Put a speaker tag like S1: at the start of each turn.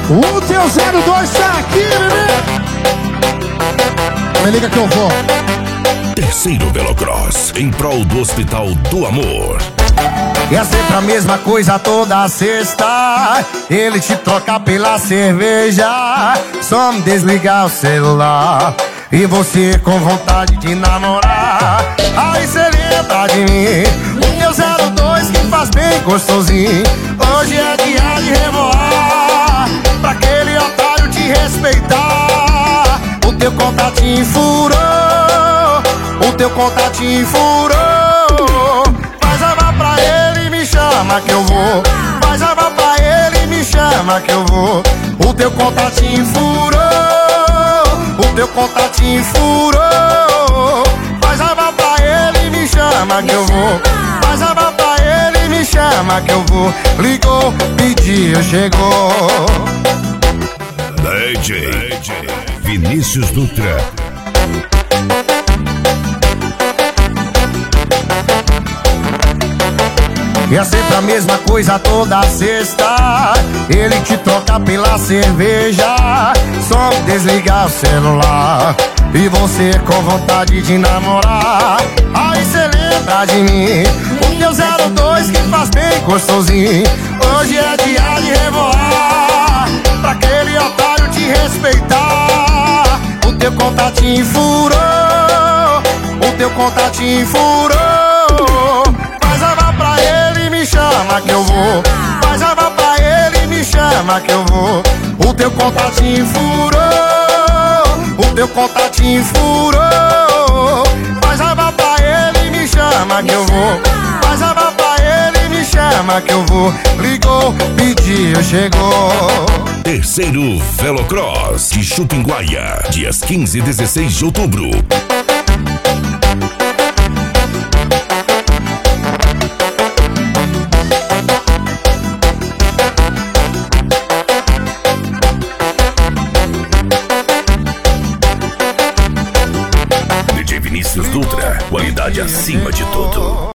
S1: O teu 02 tá aqui, bebê. Me liga que eu vou.
S2: Terceiro Velocross, em prol do Hospital do Amor.
S3: E é sempre a mesma coisa toda sexta. Ele te troca pela cerveja, só me desligar o celular. E você com vontade de namorar. Aí cê lembra de mim, o teu 02 que faz bem gostosinho. Hoje é dia de revoar, pra aquele otário te respeitar. O teu contatinho furou, o teu contatinho furou. Faz a vá pra ele e me chama que eu vou. Faz a vá pra ele e me chama que eu vou. O teu contatinho furou, o teu contatinho furou. Faz a vá pra ele e me chama que eu vou. Faz a vá pra ele e me chama que eu vou. Ligou, pediu, chegou.
S2: DJ Vinícius Dutra.
S3: E é sempre a mesma coisa toda sexta. Ele te troca pela cerveja, só desligar o celular. E você com vontade de namorar. Aí cê lembra de mim, o teu 02 que faz bem gostosinho. Hoje é dia de revoar, pra aquele otário te respeitar. O teu contatinho furou, o teu contatinho furou. Faz a vá pra ele e me chama que eu vou. Faz a vá pra ele e me chama que eu vou. O teu contatinho furou, o teu contatinho furou. Faz a vá pra ele e me chama que eu vou. Faz a vá pra ele e me chama que eu vou. Ligou, pediu, chegou.
S2: Terceiro Velocross de Chupinguaia, dias 15 e 16 de outubro. DJ Vinícius Dutra, qualidade acima de tudo.